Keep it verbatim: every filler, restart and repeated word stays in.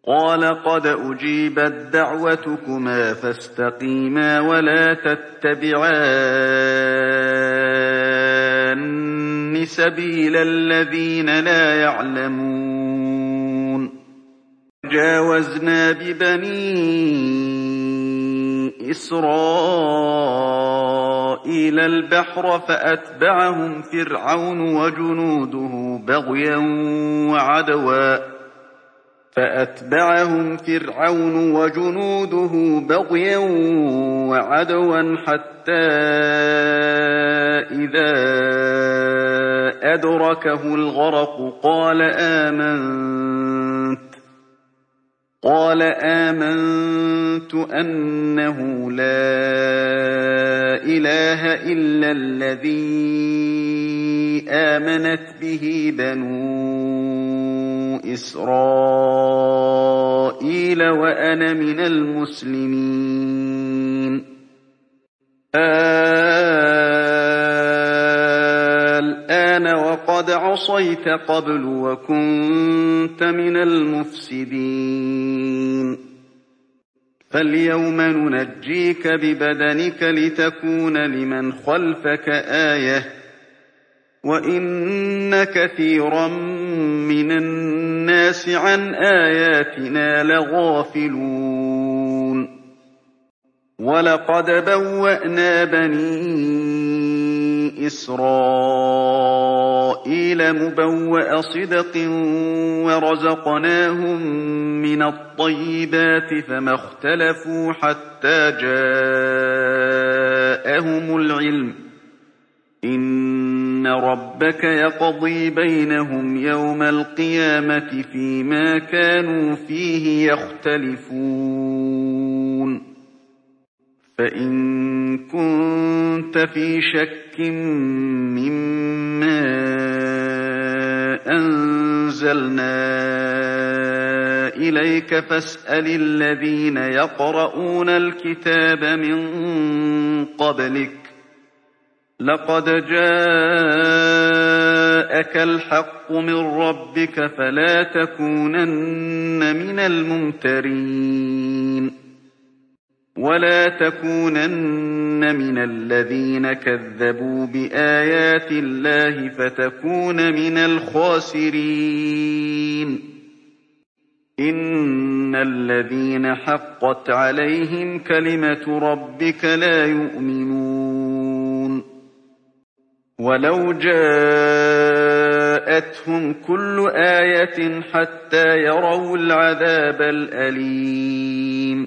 قال قد أجيبت دعوتكما فاستقيما ولا تتبعان سبيل الذين لا يعلمون جاوزنا ببني إسرائيل البحر فأتبعهم فرعون وجنوده بغيا وعدوا فأتبعهم فرعون وجنوده بغيا وعدوا حتى إذا أدركه الغرق قال آمنت قال آمنت أنه لا إله إلا الذي آمنت به بنو إسرائيل وأنا من المسلمين الآن وقد عصيت قبل وكنت من المفسدين فاليوم ننجيك ببدنك لتكون لمن خلفك آية وإن كثيرا من الناس عن آياتنا لغافلون ولقد بوأنا بني إسرائيل مبوأ صدق ورزقناهم من الطيبات فما اختلفوا حتى جاءهم العلم إن ربك يقضي بينهم يوم القيامة فيما كانوا فيه يختلفون فإن كنت في شك مما أنزلنا إليك فاسأل الذين يقرؤون الكتاب من قبلك لقد جاءك الحق من ربك فلا تكونن من الممترين ولا تكونن من الذين كذبوا بآيات الله فتكون من الخاسرين إن الذين حقت عليهم كلمة ربك لا يؤمنون ولو جاءتهم كل آية حتى يروا العذاب الأليم